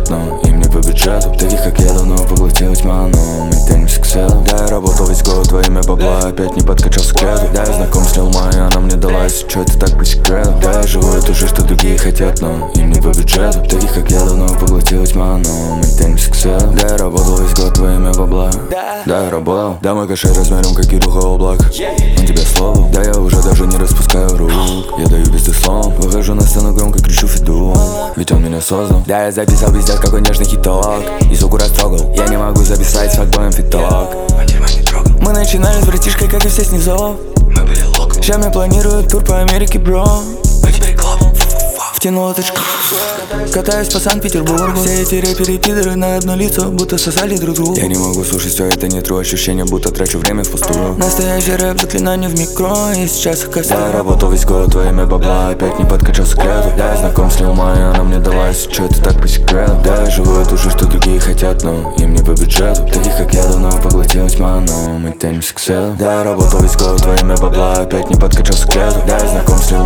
хотят, но им не по бюджету. Таких как я давно поглотила тьма, но мы тянемся к свету. Да, я работал весь год во имя бабла, опять не подкачался к креду. Да, я знаком с Лил Май, она мне далась, чё это так по секрету. Да, я живу эту жизнь, что другие хотят, но им не по бюджету. Таких как я давно поглотила тьма, но мы тянемся к свету. Да, я работал весь год во имя бабла. Да, я работал. Да, мой кошель размером как Кирюха облак. Он тебе слово. Да, я уже даже не распускаю рук. Я даю безусловно. Выхожу на сцену громко кричу фиду, ведь он меня создал. Да, я записал пиздец какой нежный хиток и суку растрогал. Я не могу записать с факбоем фиток. Мы начинали с братишкой, как и все снизов. Сейчас мне планируют тур по Америке, бро. Втянула тачку, катаюсь по Санкт-Петербургу. Все эти рэперы пидоры на одно лицо, будто сосали друг друга. Я не могу слушать все это, не тру ощущение, будто трачу время впустую. Настоящий рэп, заклинание в микро, и сейчас их косяк. Да, я работал весь год во имя бабла, опять не подкачался к креду. Да, я знаком с Лил Май, она мне далась, чё это так по секрету. Да, я живу эту жизнь, что другие хотят, но им не по бюджету. Таких как я давно поглотила тьма, но мы тянемся к свету. Да, я работал весь год во имя бабла, опять не подкачался к креду. Да, я знаком с Лил